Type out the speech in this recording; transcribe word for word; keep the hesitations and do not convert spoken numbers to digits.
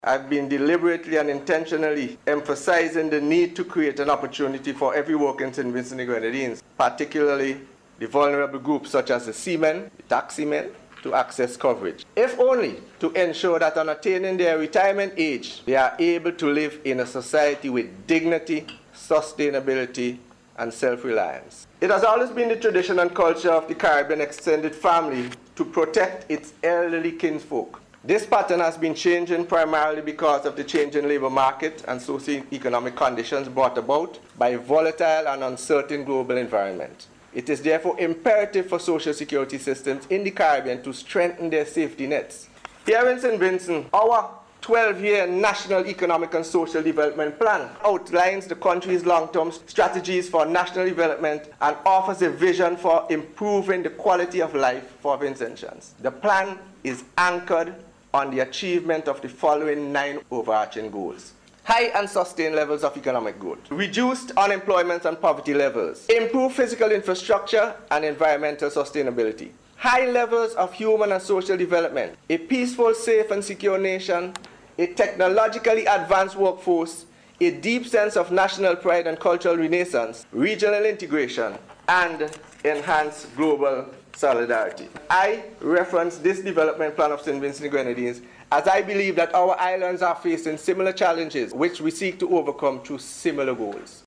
I've been deliberately and intentionally emphasizing the need to create an opportunity for every worker in Saint Vincent and the Grenadines, particularly the vulnerable groups such as the seamen, the taximen, to access coverage, if only to ensure that on attaining their retirement age, they are able to live in a society with dignity, sustainability, and self-reliance. It has always been the tradition and culture of the Caribbean extended family to protect its elderly kinsfolk. This pattern has been changing primarily because of the changing labor market and socio-economic conditions brought about by a volatile and uncertain global environment. It is therefore imperative for social security systems in the Caribbean to strengthen their safety nets. Here in Saint Vincent, our twelve-year National Economic and Social Development Plan outlines the country's long-term strategies for national development and offers a vision for improving the quality of life for Vincentians. The plan is anchored on the achievement of the following nine overarching goals: high and sustained levels of economic growth, reduced unemployment and poverty levels, improved physical infrastructure and environmental sustainability, high levels of human and social development, a peaceful, safe and secure nation, a technologically advanced workforce, a deep sense of national pride and cultural renaissance, regional integration, and enhanced global solidarity. I reference this development plan of Saint Vincent and the Grenadines as I believe that our islands are facing similar challenges which we seek to overcome through similar goals.